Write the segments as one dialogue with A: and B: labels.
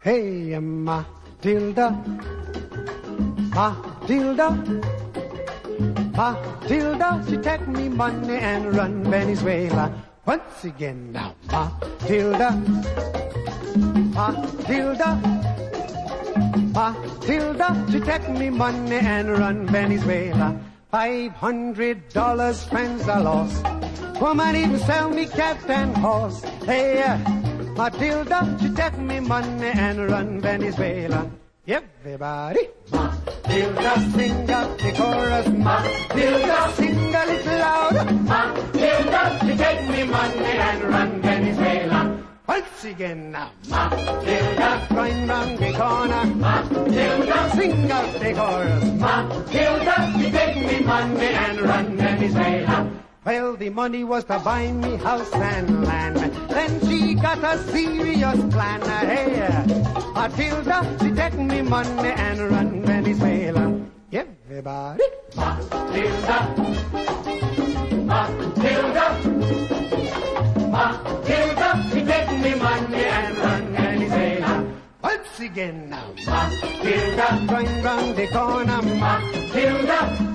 A: Hey, Matilda, Matilda, Matilda, she take me money and run Venezuela. Once again now, Matilda, Matilda, Matilda, she take me money and run Venezuela. $500 friends I lost. Woman even sell me cat and horse. Hey, Matilda, she take me money and run Venezuela. Everybody, Matilda, sing up the chorus. Matilda, sing a little louder. Matilda, she take me money and run Venezuela. Once again now, Matilda, going round the corner. Matilda, sing up the chorus. Matilda, she take me money and run Venezuela. Well, the money was to buy me house and land. Then she got a serious plan. Hey, Matilda, she take me money and run Venezuela. Everybody, Matilda, Matilda, Matilda, she take me money and run Venezuela. Once again now, Matilda, going round the corner. Matilda,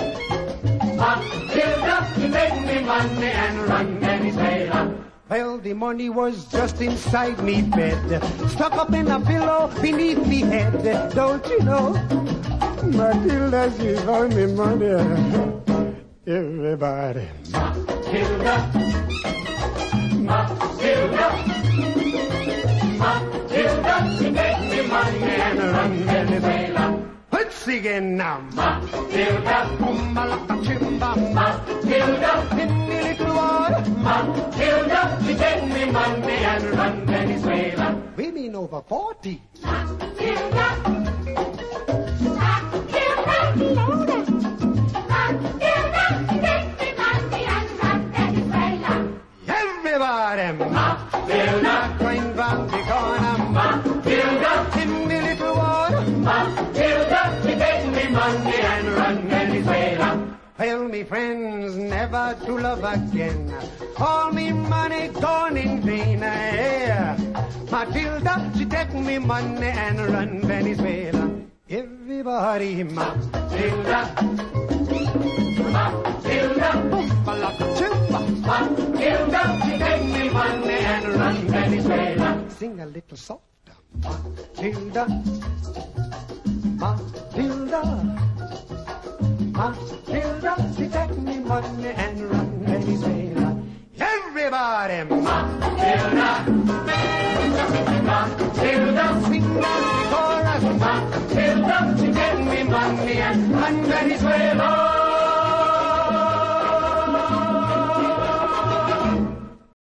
A: Matilda, she take me money and run Venezuela. Well, the money was just inside me bed, stuck up in a pillow beneath me head. Don't you know, Matilda, she found me money. Everybody, Matilda, Matilda, Matilda, she take me money and run Venezuela. Once again now, Matilda, Chimba, Matilda, in the little water. Matilda, she take me money and run Venezuela. Women over 40. Matilda, Matilda, louder. Matilda, she take me money and run Venezuela. Everybody, Matilda, going round the corner. Matilda, in the little water. Matilda, she take me money and run Venezuela. Well, me friends, never to love again. All me money gone in vain. Yeah. Matilda, she take me money and run Venezuela. Everybody, Matilda, Matilda, Matilda, she take me money and run Venezuela. Sing a little softer. Matilda, Matilda, Matilda, she take me money and run Venezuela. Everybody, Matilda, Matilda, sing out the chorus. Matilda, she take me money and run Venezuela.